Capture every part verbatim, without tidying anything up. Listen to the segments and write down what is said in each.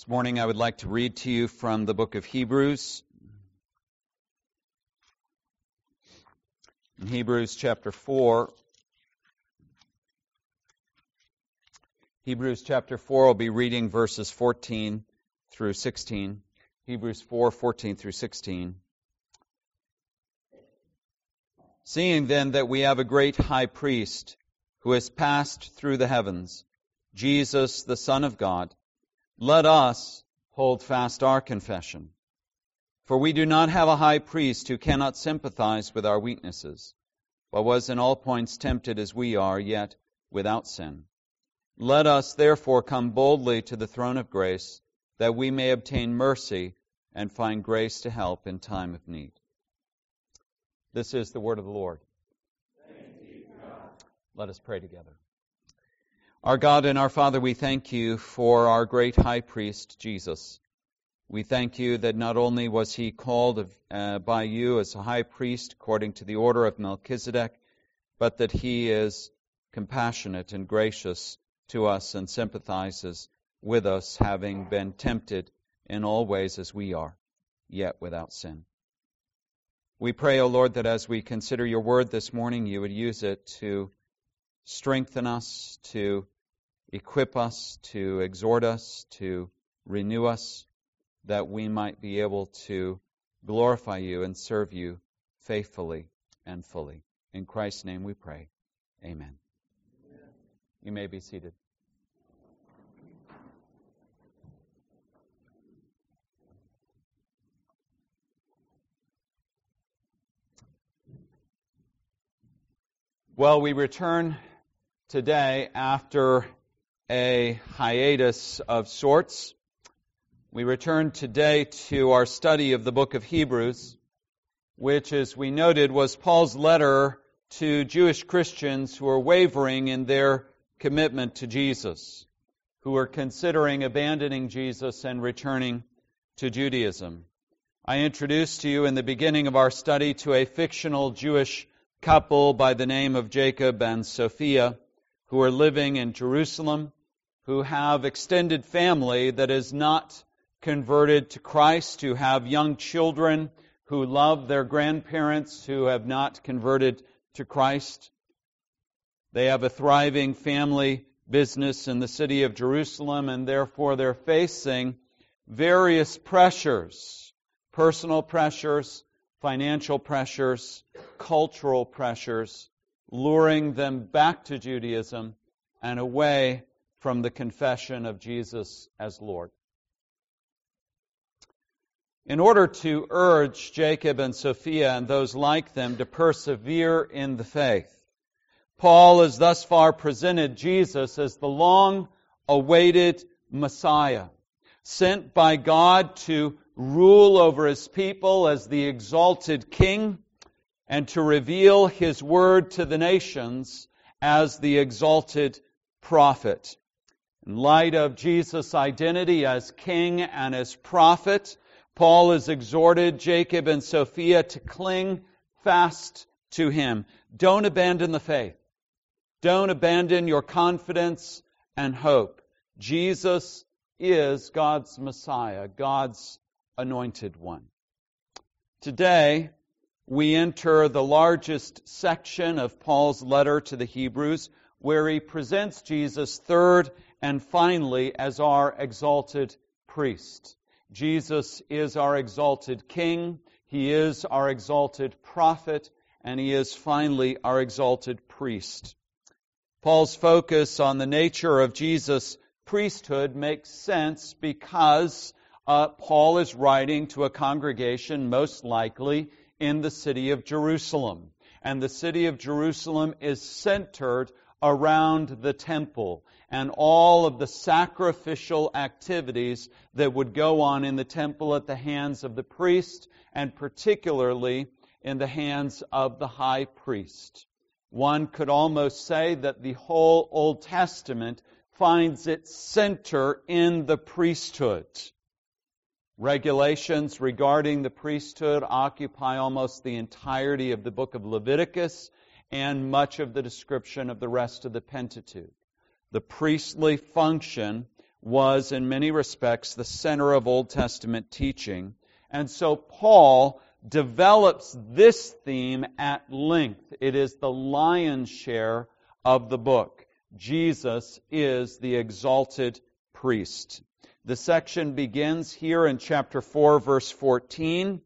This morning I would like to read to you from the book of Hebrews. In Hebrews chapter four. Hebrews chapter four, I'll be reading verses fourteen through sixteen. Hebrews four, fourteen through sixteen. Seeing then that we have a great high priest who has passed through the heavens, Jesus, the Son of God, let us hold fast our confession. For we do not have a high priest who cannot sympathize with our weaknesses, but was in all points tempted as we are, yet without sin. Let us therefore come boldly to the throne of grace, that we may obtain mercy and find grace to help in time of need. This is the word of the Lord. Thanks be to God. Let us pray together. Our God and our Father, we thank you for our great high priest, Jesus. We thank you that not only was he called uh, by you as a high priest according to the order of Melchizedek, but that he is compassionate and gracious to us and sympathizes with us, having been tempted in all ways as we are, yet without sin. We pray, O Lord, that as we consider your word this morning, you would use it to strengthen us, to equip us, to exhort us, to renew us, that we might be able to glorify you and serve you faithfully and fully. In Christ's name we pray. Amen. Amen. You may be seated. Well, we return today after a hiatus of sorts. We return today to our study of the book of Hebrews, which, as we noted, was Paul's letter to Jewish Christians who are wavering in their commitment to Jesus, who are considering abandoning Jesus and returning to Judaism. I introduced to you in the beginning of our study to a fictional Jewish couple by the name of Jacob and Sophia, who are living in Jerusalem, who have extended family that is not converted to Christ, who have young children who love their grandparents who have not converted to Christ. They have a thriving family business in the city of Jerusalem, and therefore they're facing various pressures, personal pressures, financial pressures, cultural pressures, luring them back to Judaism and away from the confession of Jesus as Lord. In order to urge Jacob and Sophia and those like them to persevere in the faith, Paul has thus far presented Jesus as the long-awaited Messiah, sent by God to rule over His people as the exalted King, and to reveal His word to the nations as the exalted prophet. In light of Jesus' identity as King and as prophet, Paul has exhorted Jacob and Sophia to cling fast to him. Don't abandon the faith. Don't abandon your confidence and hope. Jesus is God's Messiah, God's anointed one. Today, we enter the largest section of Paul's letter to the Hebrews, where he presents Jesus third and finally as our exalted priest. Jesus is our exalted King, He is our exalted prophet, and He is finally our exalted priest. Paul's focus on the nature of Jesus' priesthood makes sense because uh, Paul is writing to a congregation most likely in the city of Jerusalem. And the city of Jerusalem is centered around the temple and all of the sacrificial activities that would go on in the temple at the hands of the priest, and particularly in the hands of the high priest. One could almost say that the whole Old Testament finds its center in the priesthood. Regulations regarding the priesthood occupy almost the entirety of the book of Leviticus and much of the description of the rest of the Pentateuch. The priestly function was in many respects the center of Old Testament teaching. And so Paul develops this theme at length. It is the lion's share of the book. Jesus is the exalted priest. The section begins here in chapter four, verse fourteen,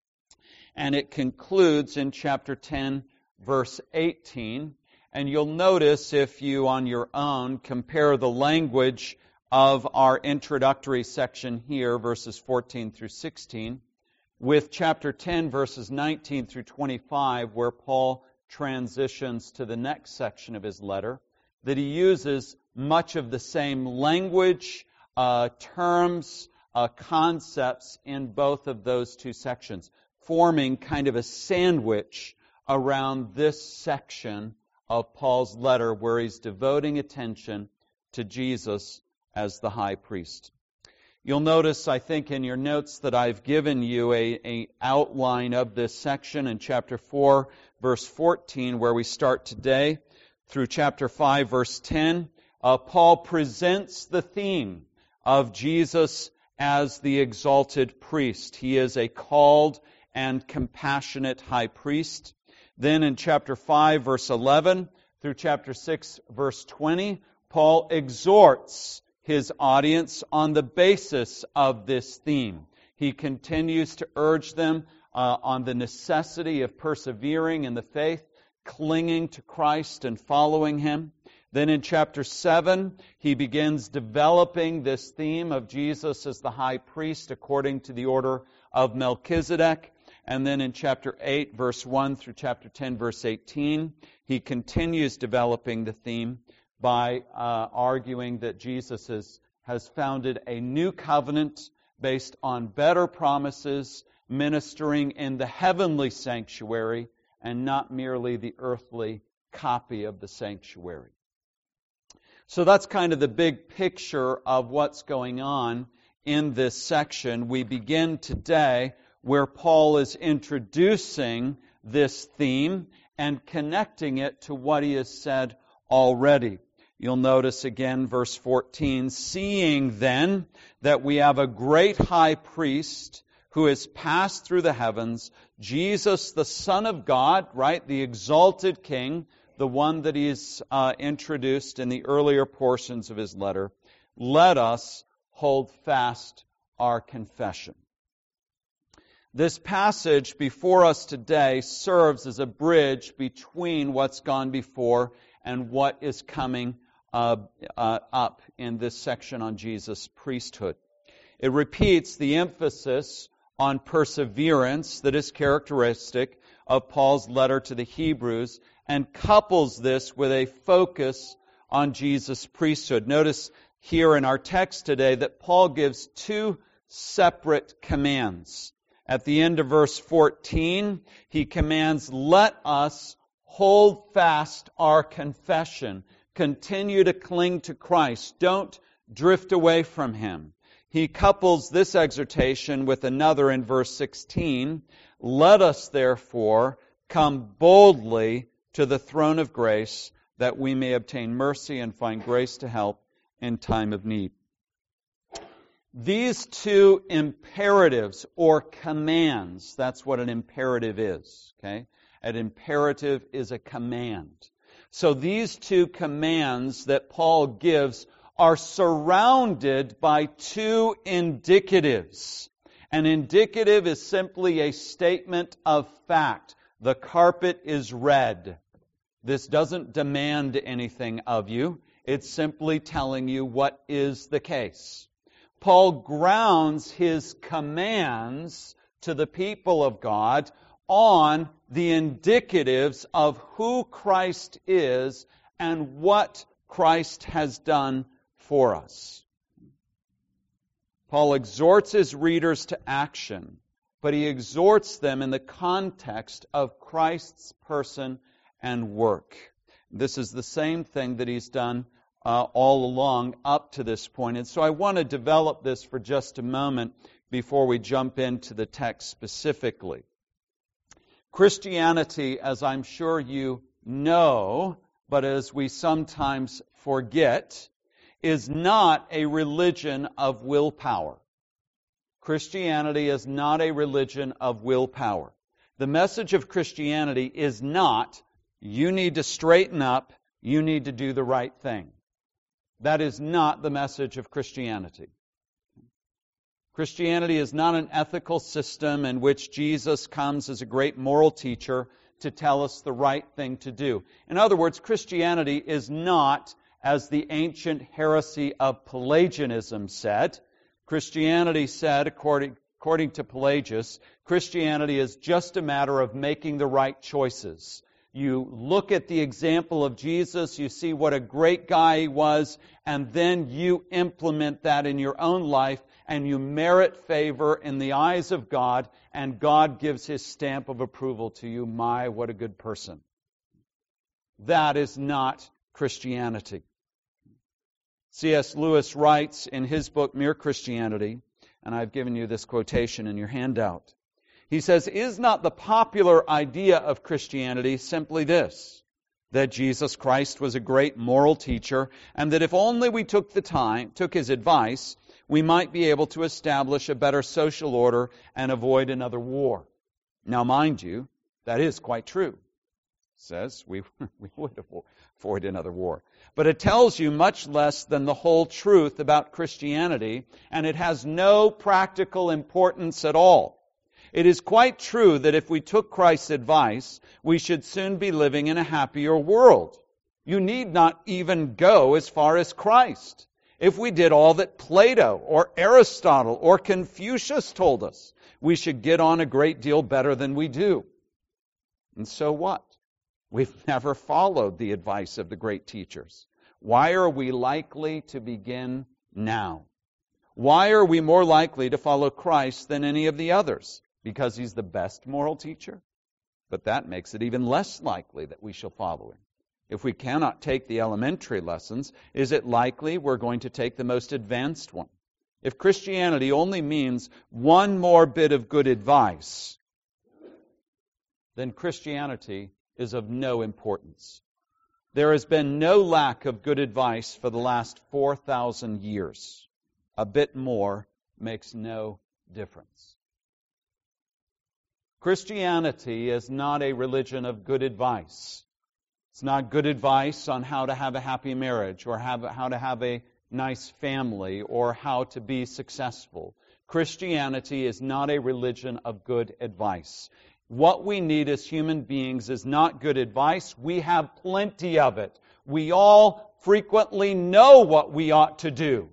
and it concludes in chapter ten, verse eighteen. And you'll notice, if you on your own compare the language of our introductory section here, verses fourteen through sixteen, with chapter ten, verses nineteen through twenty-five, where Paul transitions to the next section of his letter, that he uses much of the same language, uh, terms, uh, concepts in both of those two sections, forming kind of a sandwich around this section of Paul's letter where he's devoting attention to Jesus as the high priest. You'll notice, I think, in your notes that I've given you a, a outline of this section in chapter four, verse fourteen, where we start today, through chapter five, verse ten. Uh, Paul presents the theme of Jesus as the exalted priest. He is a called and compassionate high priest. Then in chapter five, verse eleven, through chapter six, verse twenty, Paul exhorts his audience on the basis of this theme. He continues to urge them uh, on the necessity of persevering in the faith, clinging to Christ and following Him. Then in chapter seven, he begins developing this theme of Jesus as the high priest according to the order of Melchizedek. And then in chapter eight, verse one through chapter ten, verse eighteen, he continues developing the theme by uh, arguing that Jesus is, has founded a new covenant based on better promises, ministering in the heavenly sanctuary and not merely the earthly copy of the sanctuary. So that's kind of the big picture of what's going on in this section. We begin today where Paul is introducing this theme and connecting it to what he has said already. You'll notice again verse fourteen, seeing then that we have a great high priest who has passed through the heavens, Jesus the Son of God, right, the exalted King, the one that he's uh, introduced in the earlier portions of his letter, let us hold fast our confession. This passage before us today serves as a bridge between what's gone before and what is coming uh, uh, up in this section on Jesus' priesthood. It repeats the emphasis on perseverance that is characteristic of Paul's letter to the Hebrews and couples this with a focus on Jesus' priesthood. Notice here in our text today that Paul gives two separate commands. At the end of verse fourteen, he commands, let us hold fast our confession. Continue to cling to Christ. Don't drift away from Him. He couples this exhortation with another in verse sixteen. Let us therefore come boldly to the throne of grace that we may obtain mercy and find grace to help in time of need. These two imperatives or commands, that's what an imperative is, okay? An imperative is a command. So these two commands that Paul gives are surrounded by two indicatives. An indicative is simply a statement of fact. The carpet is red. This doesn't demand anything of you. It's simply telling you what is the case. Paul grounds his commands to the people of God on the indicatives of who Christ is and what Christ has done for us. Paul exhorts his readers to action, but he exhorts them in the context of Christ's person and work. This is the same thing that he's done uh, all along up to this point. And so I want to develop this for just a moment before we jump into the text specifically. Christianity, as I'm sure you know, but as we sometimes forget, is not a religion of willpower. Christianity is not a religion of willpower. The message of Christianity is not, you need to straighten up, you need to do the right thing. That is not the message of Christianity. Christianity is not an ethical system in which Jesus comes as a great moral teacher to tell us the right thing to do. In other words, Christianity is not, as the ancient heresy of Pelagianism said. Christianity said, according, according to Pelagius, Christianity is just a matter of making the right choices. You look at the example of Jesus, you see what a great guy he was, and then you implement that in your own life, and you merit favor in the eyes of God, and God gives His stamp of approval to you. My, what a good person. That is not Christianity. C S Lewis writes in his book, Mere Christianity, and I've given you this quotation in your handout. He says, is not the popular idea of Christianity simply this, that Jesus Christ was a great moral teacher, and that if only we took the time, took His advice, we might be able to establish a better social order and avoid another war? Now, mind you, that is quite true. It says we, we would avoid another war. But it tells you much less than the whole truth about Christianity, and it has no practical importance at all. It is quite true that if we took Christ's advice, we should soon be living in a happier world. You need not even go as far as Christ. If we did all that Plato or Aristotle or Confucius told us, we should get on a great deal better than we do. And so what? We've never followed the advice of the great teachers. Why are we likely to begin now? Why are we more likely to follow Christ than any of the others? Because He's the best moral teacher? But that makes it even less likely that we shall follow Him. If we cannot take the elementary lessons, is it likely we're going to take the most advanced one? If Christianity only means one more bit of good advice, then Christianity is of no importance. There has been no lack of good advice for the last four thousand years. A bit more makes no difference. Christianity is not a religion of good advice. It's not good advice on how to have a happy marriage or have, how to have a nice family or how to be successful. Christianity is not a religion of good advice. What we need as human beings is not good advice. We have plenty of it. We all frequently know what we ought to do.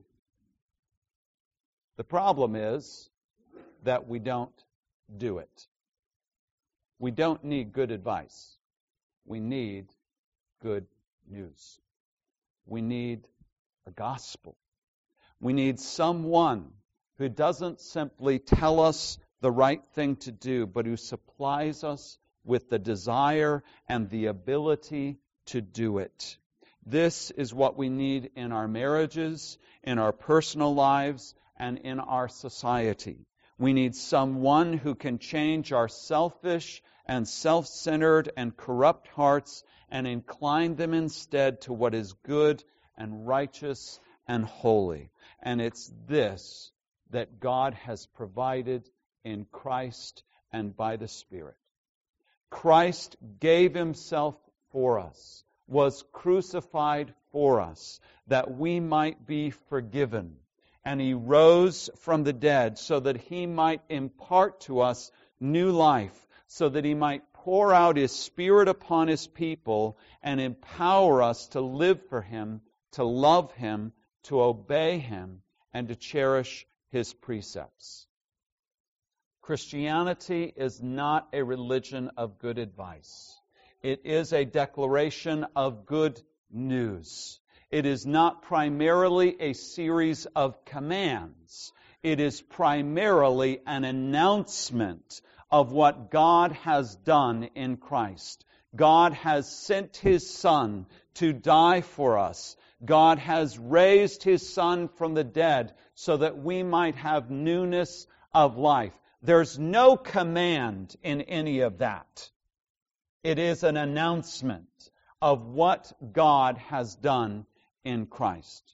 The problem is that we don't do it. We don't need good advice. We need good news. We need a gospel. We need someone who doesn't simply tell us the right thing to do, but who supplies us with the desire and the ability to do it. This is what we need in our marriages, in our personal lives, and in our society. We need someone who can change our selfish and self-centered and corrupt hearts and incline them instead to what is good and righteous and holy. And it's this that God has provided in Christ and by the Spirit. Christ gave Himself for us, was crucified for us, that we might be forgiven. And He rose from the dead so that He might impart to us new life, so that He might pour out His Spirit upon His people and empower us to live for Him, to love Him, to obey Him, and to cherish His precepts. Christianity is not a religion of good advice. It is a declaration of good news. It is not primarily a series of commands. It is primarily an announcement of what God has done in Christ. God has sent His Son to die for us. God has raised His Son from the dead so that we might have newness of life. There's no command in any of that. It is an announcement of what God has done in Christ.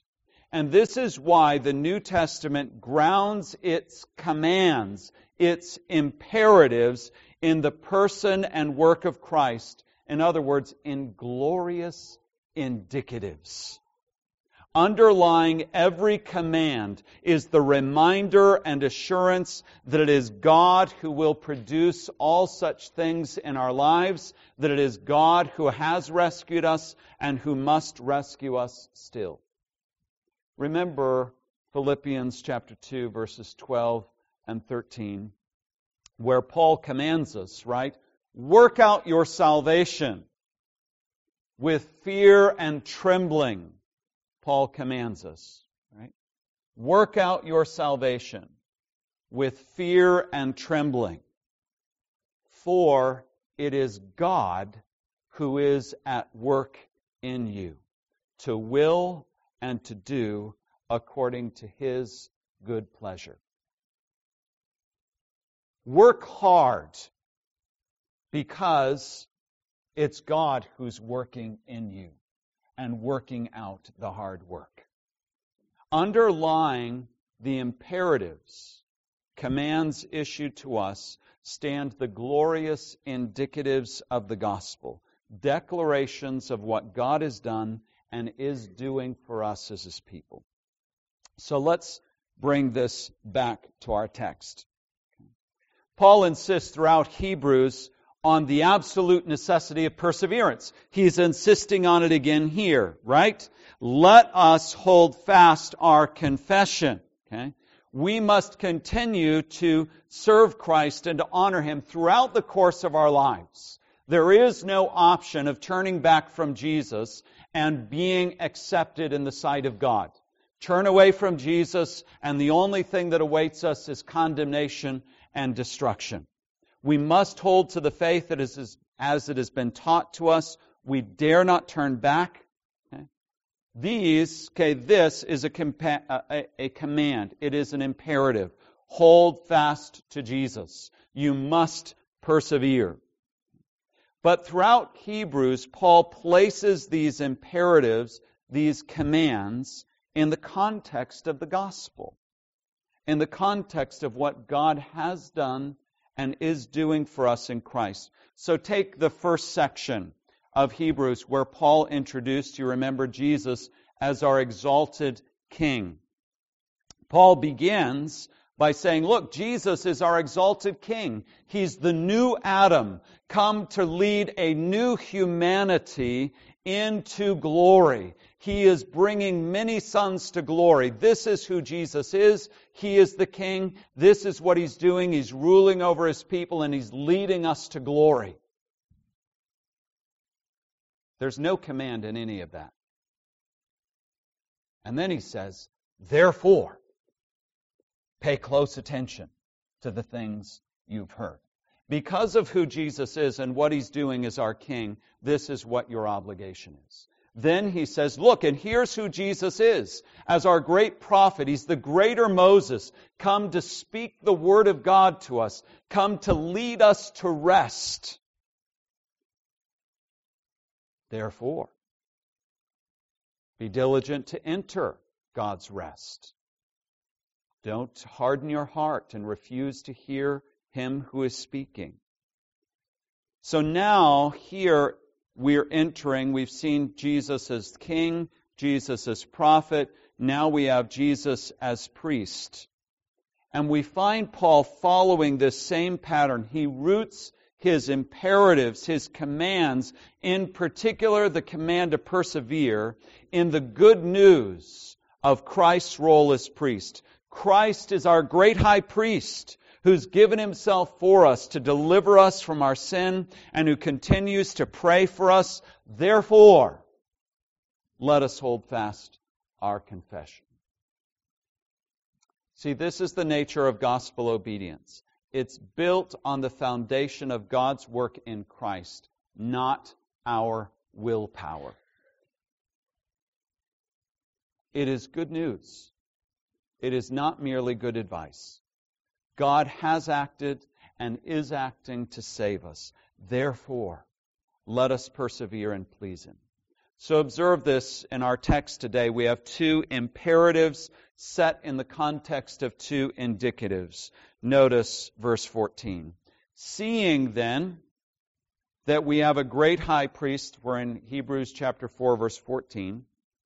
And this is why the New Testament grounds its commands, its imperatives, in the person and work of Christ. In other words, in glorious indicatives. Underlying every command is the reminder and assurance that it is God who will produce all such things in our lives, that it is God who has rescued us and who must rescue us still. Remember Philippians chapter two, verses twelve and thirteen, where Paul commands us, right? Work out your salvation with fear and trembling. Paul commands us, right? Work out your salvation with fear and trembling, for it is God who is at work in you, to will and to do according to His good pleasure. Work hard, because it's God who's working in you and working out the hard work. Underlying the imperatives, commands issued to us, stand the glorious indicatives of the gospel, declarations of what God has done and is doing for us as His people. So let's bring this back to our text. Paul insists throughout Hebrews on the absolute necessity of perseverance. He's insisting on it again here, right? Let us hold fast our confession. Okay? We must continue to serve Christ and to honor Him throughout the course of our lives. There is no option of turning back from Jesus and being accepted in the sight of God. Turn away from Jesus, and the only thing that awaits us is condemnation and destruction. We must hold to the faith that is as it has been taught to us. We dare not turn back. Okay? These, okay, this is a, compa- a, a command. It is an imperative. Hold fast to Jesus. You must persevere. But throughout Hebrews, Paul places these imperatives, these commands, in the context of the gospel, in the context of what God has done and is doing for us in Christ. So take the first section of Hebrews where Paul introduced, you remember, Jesus as our exalted King. Paul begins by saying, look, Jesus is our exalted King. He's the new Adam, come to lead a new humanity into glory. He is bringing many sons to glory. This is who Jesus is. He is the King. This is what He's doing. He's ruling over His people, and He's leading us to glory. There's no command in any of that. And then he says, therefore, pay close attention to the things you've heard. Because of who Jesus is and what He's doing as our King, this is what your obligation is. Then he says, look, and here's who Jesus is. As our great prophet, He's the greater Moses, come to speak the Word of God to us, come to lead us to rest. Therefore, be diligent to enter God's rest. Don't harden your heart and refuse to hear Him who is speaking. So now, here, we're entering, we've seen Jesus as King, Jesus as prophet, now we have Jesus as priest. And we find Paul following this same pattern. He roots his imperatives, his commands, in particular the command to persevere, in the good news of Christ's role as priest. Christ is our great high priest, who's given Himself for us to deliver us from our sin and who continues to pray for us. Therefore, let us hold fast our confession. See, this is the nature of gospel obedience. It's built on the foundation of God's work in Christ, not our willpower. It is good news. It is not merely good advice. God has acted and is acting to save us. Therefore, let us persevere and please Him. So observe this in our text today. We have two imperatives set in the context of two indicatives. Notice verse fourteen. Seeing then that we have a great high priest, we're in Hebrews chapter four, verse fourteen.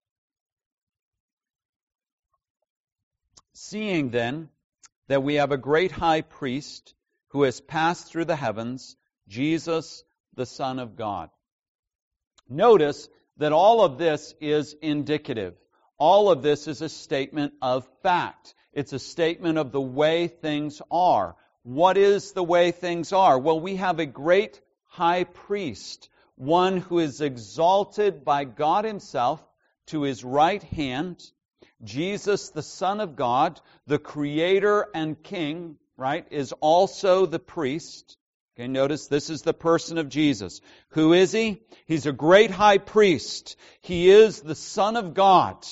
Seeing then that we have a great high priest who has passed through the heavens, Jesus, the Son of God. Notice that all of this is indicative. All of this is a statement of fact. It's a statement of the way things are. What is the way things are? Well, we have a great high priest, one who is exalted by God Himself to His right hand, Jesus, the Son of God, the Creator and King, right, is also the priest. Okay, notice this is the person of Jesus. Who is He? He's a great high priest. He is the Son of God.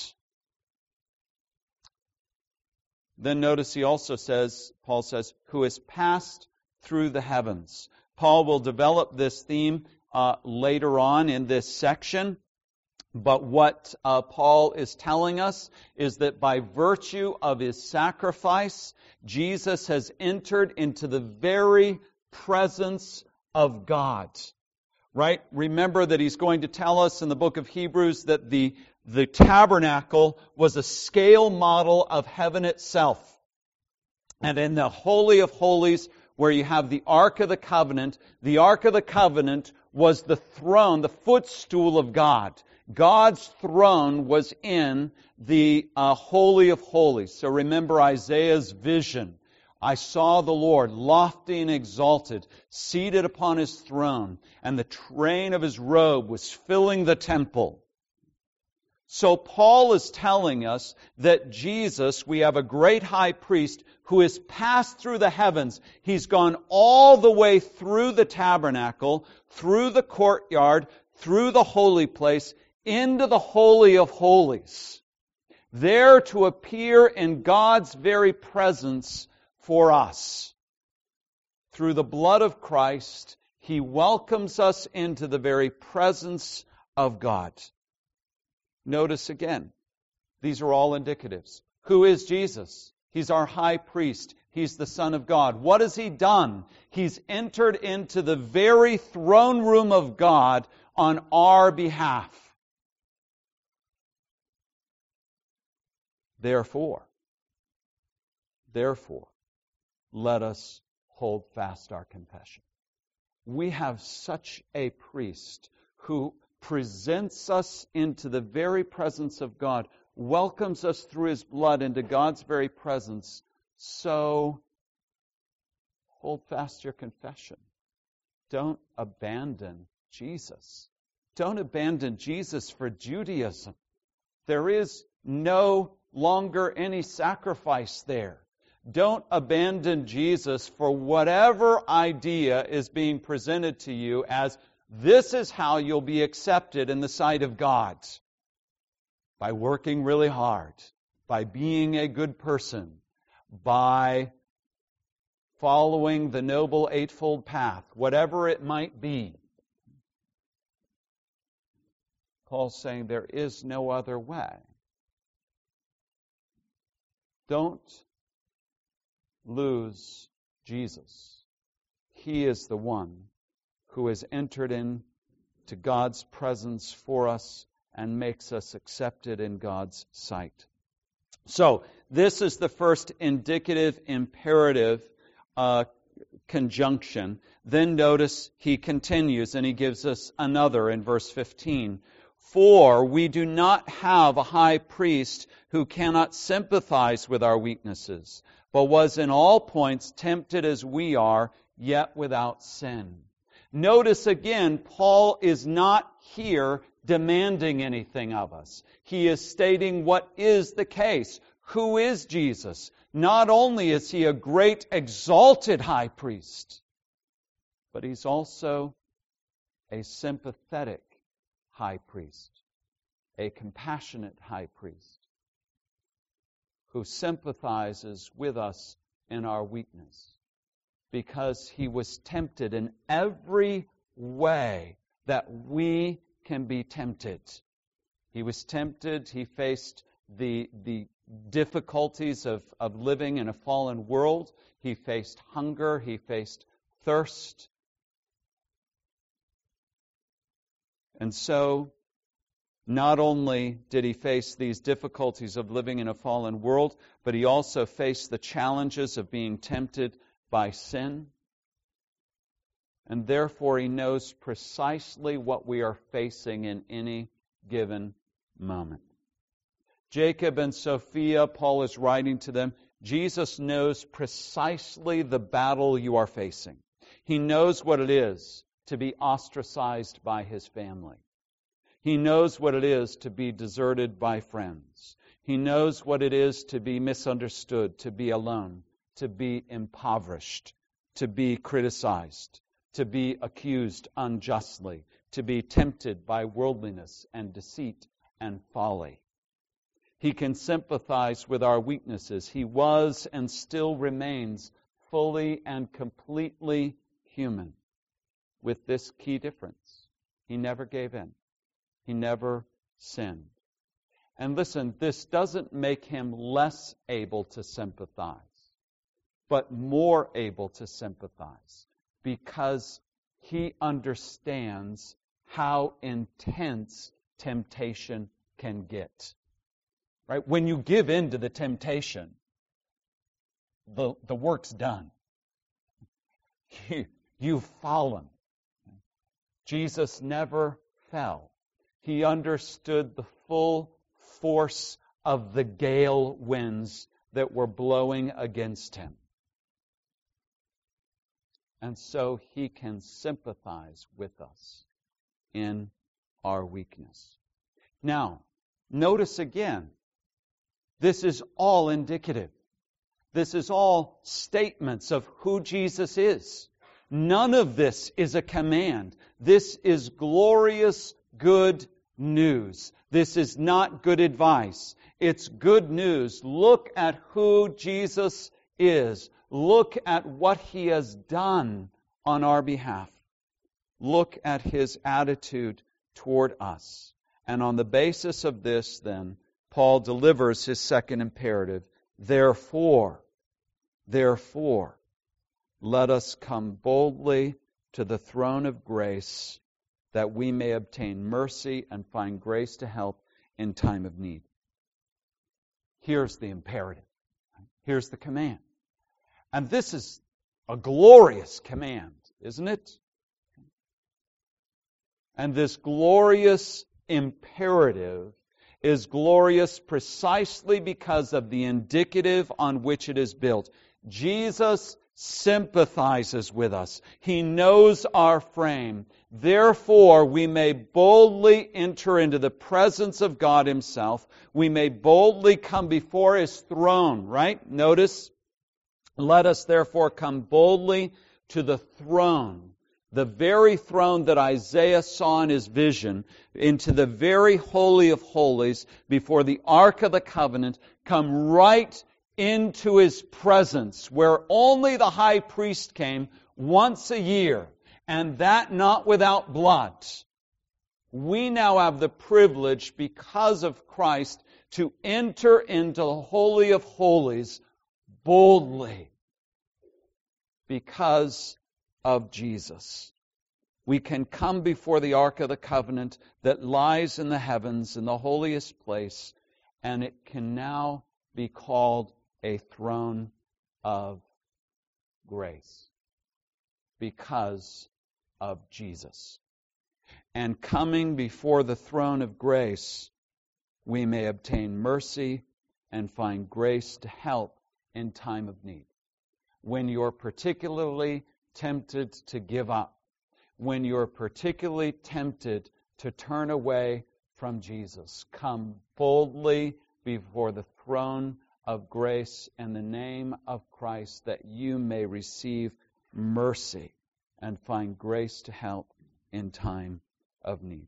Then notice he also says, Paul says, who has passed through the heavens. Paul will develop this theme uh, later on in this section. But what uh, Paul is telling us is that by virtue of His sacrifice, Jesus has entered into the very presence of God. Right? Remember that he's going to tell us in the book of Hebrews that the, the tabernacle was a scale model of heaven itself. And in the Holy of Holies, where you have the Ark of the Covenant, the Ark of the Covenant was the throne, the footstool of God. God's throne was in the uh, Holy of Holies. So remember Isaiah's vision. I saw the Lord, lofty and exalted, seated upon His throne, and the train of His robe was filling the temple. So Paul is telling us that Jesus, we have a great high priest who has passed through the heavens. He's gone all the way through the tabernacle, through the courtyard, through the holy place, into the Holy of Holies, there to appear in God's very presence for us. Through the blood of Christ, He welcomes us into the very presence of God. Notice again, these are all indicatives. Who is Jesus? He's our high priest. He's the Son of God. What has He done? He's entered into the very throne room of God on our behalf. Therefore, therefore, let us hold fast our confession. We have such a priest who presents us into the very presence of God, welcomes us through His blood into God's very presence. So, hold fast your confession. Don't abandon Jesus. Don't abandon Jesus for Judaism. There is no longer any sacrifice there. Don't abandon Jesus for whatever idea is being presented to you as this is how you'll be accepted in the sight of God. By working really hard, by being a good person, by following the noble eightfold path, whatever it might be. Paul's saying there is no other way. Don't lose Jesus. He is the one who has entered into God's presence for us and makes us accepted in God's sight. So, this is the first indicative imperative uh, conjunction. Then notice he continues and he gives us another in verse fifteen. For we do not have a high priest who cannot sympathize with our weaknesses, but was in all points tempted as we are, yet without sin. Notice again, Paul is not here demanding anything of us. He is stating what is the case. Who is Jesus? Not only is He a great exalted high priest, but He's also a sympathetic high priest, a compassionate high priest who sympathizes with us in our weakness because He was tempted in every way that we can be tempted. He was tempted. He faced the, the difficulties of, of living in a fallen world. He faced hunger. He faced thirst. And so, not only did he face these difficulties of living in a fallen world, but he also faced the challenges of being tempted by sin. And therefore, he knows precisely what we are facing in any given moment. Jacob and Sophia, Paul is writing to them, Jesus knows precisely the battle you are facing. He knows what it is to be ostracized by his family. He knows what it is to be deserted by friends. He knows what it is to be misunderstood, to be alone, to be impoverished, to be criticized, to be accused unjustly, to be tempted by worldliness and deceit and folly. He can sympathize with our weaknesses. He was and still remains fully and completely human, with this key difference. He never gave in. He never sinned. And listen, this doesn't make him less able to sympathize, but more able to sympathize, because he understands how intense temptation can get. Right? When you give in to the temptation, the, the work's done. You, you've fallen. Jesus never fell. He understood the full force of the gale winds that were blowing against him. And so he can sympathize with us in our weakness. Now, notice again, this is all indicative. This is all statements of who Jesus is. None of this is a command. This is glorious good news. This is not good advice. It's good news. Look at who Jesus is. Look at what he has done on our behalf. Look at his attitude toward us. And on the basis of this, then, Paul delivers his second imperative. Therefore, therefore, let us come boldly to the throne of grace, that we may obtain mercy and find grace to help in time of need. Here's the imperative. Here's the command. And this is a glorious command, isn't it? And this glorious imperative is glorious precisely because of the indicative on which it is built. Jesus sympathizes with us. He knows our frame. Therefore, we may boldly enter into the presence of God Himself. We may boldly come before His throne, right? Notice, let us therefore come boldly to the throne, the very throne that Isaiah saw in his vision, into the very holy of holies, before the Ark of the Covenant, come right into His presence, where only the high priest came once a year, and that not without blood. We now have the privilege, because of Christ, to enter into the Holy of Holies boldly because of Jesus. We can come before the Ark of the Covenant that lies in the heavens, in the holiest place, and it can now be called a throne of grace because of Jesus. And coming before the throne of grace, we may obtain mercy and find grace to help in time of need. When you're particularly tempted to give up, when you're particularly tempted to turn away from Jesus, come boldly before the throne of grace in the name of Christ, that you may receive mercy and find grace to help in time of need.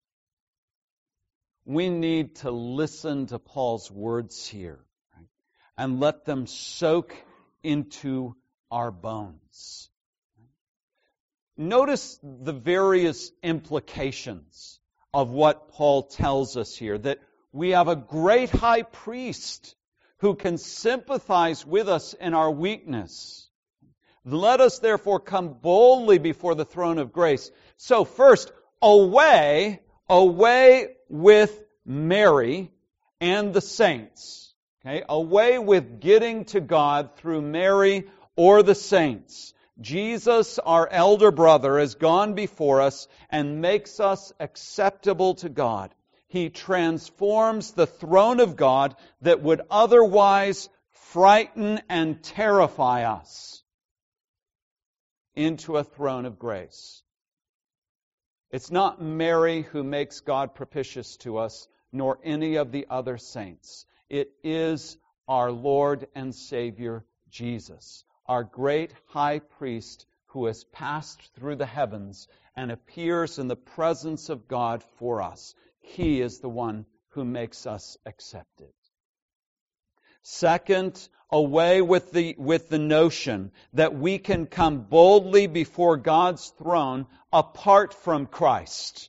We need to listen to Paul's words here, right, and let them soak into our bones. Notice the various implications of what Paul tells us here, that we have a great high priest who can sympathize with us in our weakness. Let us therefore come boldly before the throne of grace. So first, away, away with Mary and the saints. Okay? Away with getting to God through Mary or the saints. Jesus, our elder brother, has gone before us and makes us acceptable to God. He transforms the throne of God that would otherwise frighten and terrify us into a throne of grace. It's not Mary who makes God propitious to us, nor any of the other saints. It is our Lord and Savior Jesus, our great high priest who has passed through the heavens and appears in the presence of God for us. He is the one who makes us accepted. Second, away with the, with the notion that we can come boldly before God's throne apart from Christ.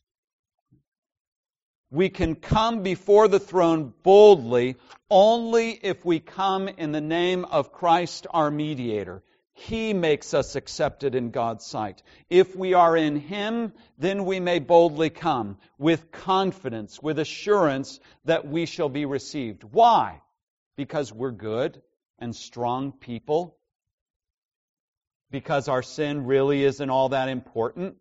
We can come before the throne boldly only if we come in the name of Christ our mediator. He makes us accepted in God's sight. If we are in Him, then we may boldly come with confidence, with assurance that we shall be received. Why? Because we're good and strong people? Because our sin really isn't all that important?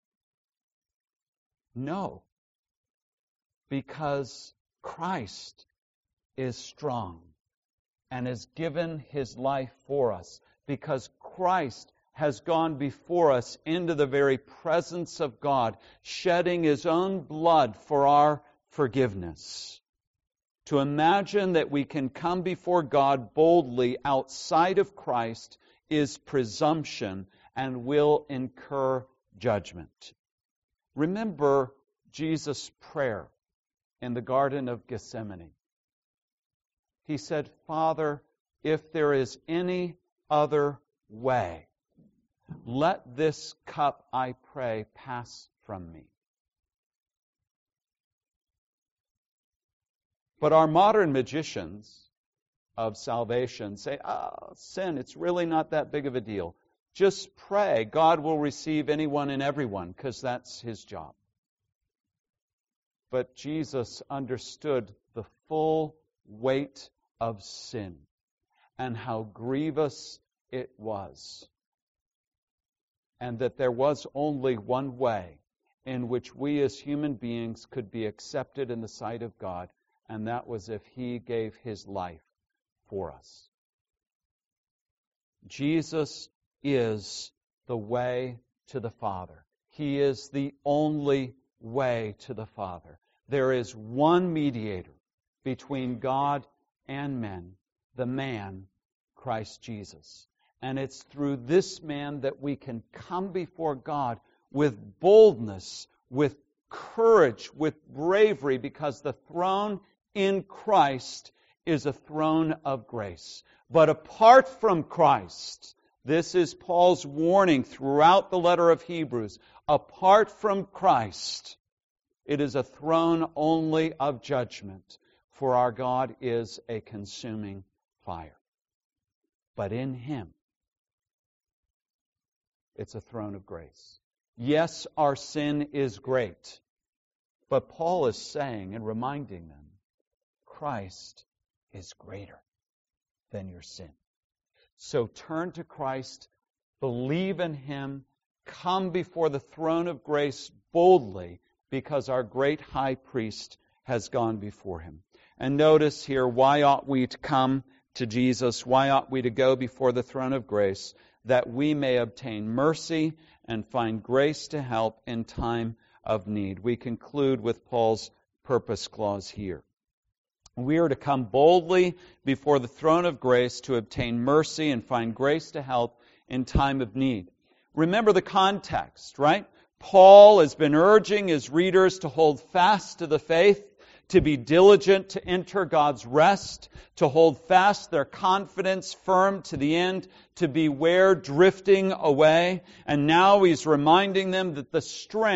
No. Because Christ is strong and has given His life for us. Because Christ has gone before us into the very presence of God, shedding His own blood for our forgiveness. To imagine that we can come before God boldly outside of Christ is presumption and will incur judgment. Remember Jesus' prayer in the Garden of Gethsemane. He said, Father, if there is any other way, let this cup, I pray, pass from me. But our modern magicians of salvation say, oh, sin, it's really not that big of a deal. Just pray. God will receive anyone and everyone, because that's His job. But Jesus understood the full weight of sin and how grievous it was. And that there was only one way in which we as human beings could be accepted in the sight of God, and that was if He gave His life for us. Jesus is the way to the Father. He is the only way to the Father. There is one mediator between God and men, the man, Christ Jesus. And it's through this man that we can come before God with boldness, with courage, with bravery, because the throne in Christ is a throne of grace. But apart from Christ, this is Paul's warning throughout the letter of Hebrews, apart from Christ, it is a throne only of judgment, for our God is a consuming fire. But in Him, it's a throne of grace. Yes, our sin is great, but Paul is saying and reminding them, Christ is greater than your sin. So turn to Christ, believe in Him, come before the throne of grace boldly, because our great high priest has gone before Him. And notice here, why ought we to come to Jesus? Why ought we to go before the throne of grace? That we may obtain mercy and find grace to help in time of need. We conclude with Paul's purpose clause here. We are to come boldly before the throne of grace to obtain mercy and find grace to help in time of need. Remember the context, right? Paul has been urging his readers to hold fast to the faith, to be diligent to enter God's rest, to hold fast their confidence firm to the end, to beware drifting away. And now he's reminding them that the strength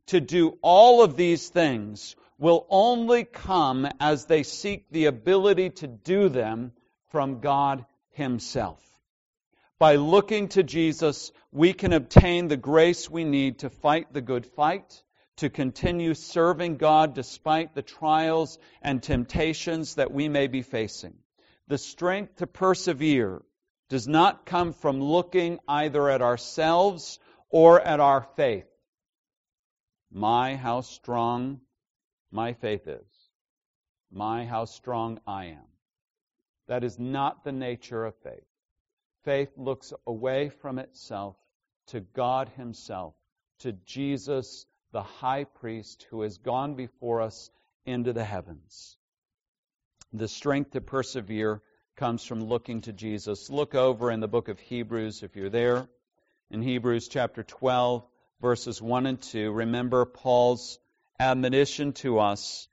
to do all of these things will only come as they seek the ability to do them from God Himself. By looking to Jesus, we can obtain the grace we need to fight the good fight, to continue serving God despite the trials and temptations that we may be facing. The strength to persevere does not come from looking either at ourselves or at our faith. My, how strong my faith is. My, how strong I am. That is not the nature of faith. Faith looks away from itself to God Himself, to Jesus, the high priest who has gone before us into the heavens. The strength to persevere comes from looking to Jesus. Look over in the book of Hebrews, if you're there. In Hebrews chapter twelve, verses one and two, remember Paul's admonition to us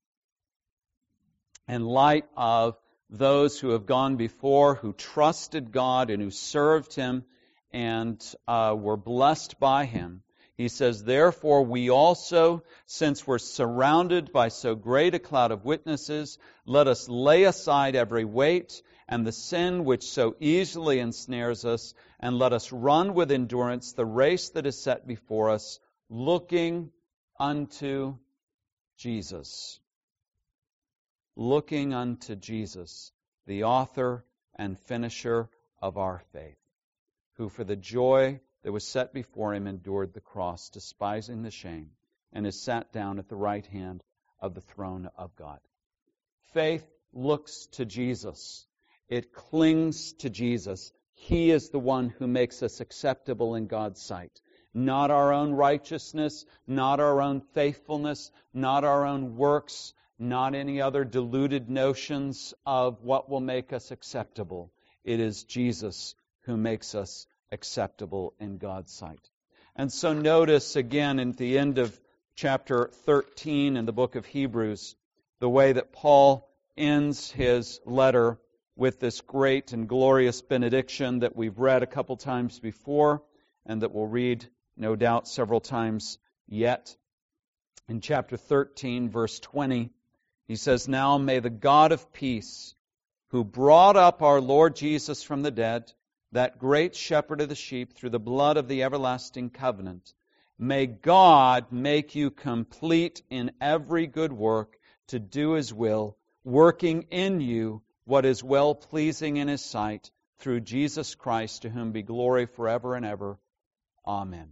in light of those who have gone before, who trusted God and who served Him and uh, were blessed by Him. He says, therefore we also, since we're surrounded by so great a cloud of witnesses, let us lay aside every weight and the sin which so easily ensnares us, and let us run with endurance the race that is set before us, looking unto Jesus. Looking unto Jesus, the author and finisher of our faith, who for the joy that was set before Him endured the cross, despising the shame, and is sat down at the right hand of the throne of God. Faith looks to Jesus. It clings to Jesus. He is the one who makes us acceptable in God's sight. Not our own righteousness, not our own faithfulness, not our own works, not any other deluded notions of what will make us acceptable. It is Jesus who makes us acceptable in God's sight. And so notice again at the end of chapter thirteen in the book of Hebrews, the way that Paul ends his letter with this great and glorious benediction that we've read a couple times before and that we'll read, no doubt, several times yet. In chapter thirteen, verse twenty, he says, now may the God of peace, who brought up our Lord Jesus from the dead, that great shepherd of the sheep, through the blood of the everlasting covenant, may God make you complete in every good work to do His will, working in you what is well-pleasing in His sight, through Jesus Christ, to whom be glory forever and ever. Amen.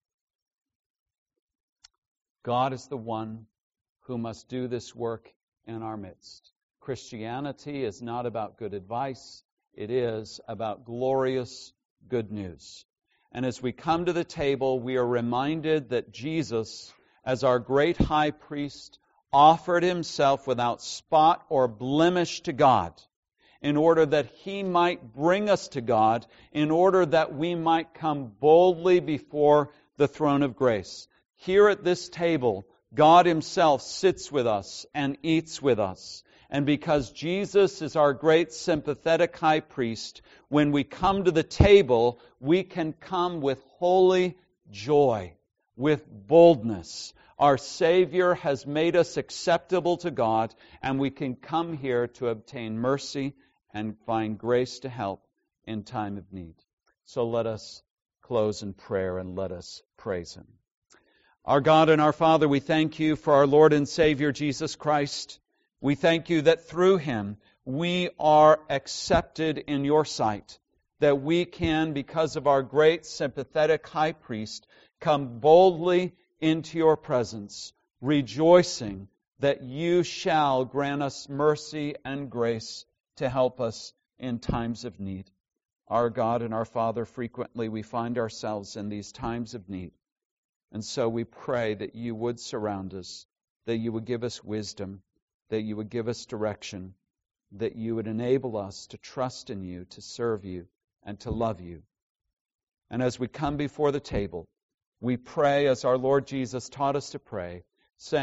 God is the one who must do this work in our midst. Christianity is not about good advice. It is about glorious good news. And as we come to the table, we are reminded that Jesus, as our great high priest, offered Himself without spot or blemish to God, in order that He might bring us to God, in order that we might come boldly before the throne of grace. Here at this table, God Himself sits with us and eats with us. And because Jesus is our great sympathetic high priest, when we come to the table, we can come with holy joy, with boldness. Our Savior has made us acceptable to God, and we can come here to obtain mercy and find grace to help in time of need. So let us close in prayer and let us praise Him. Our God and our Father, we thank You for our Lord and Savior Jesus Christ. We thank You that through Him we are accepted in Your sight, that we can, because of our great sympathetic high priest, come boldly into Your presence, rejoicing that You shall grant us mercy and grace to help us in times of need. Our God and our Father, frequently we find ourselves in these times of need. And so we pray that You would surround us, that You would give us wisdom, that You would give us direction, that You would enable us to trust in You, to serve You, and to love You. And as we come before the table, we pray, as our Lord Jesus taught us to pray,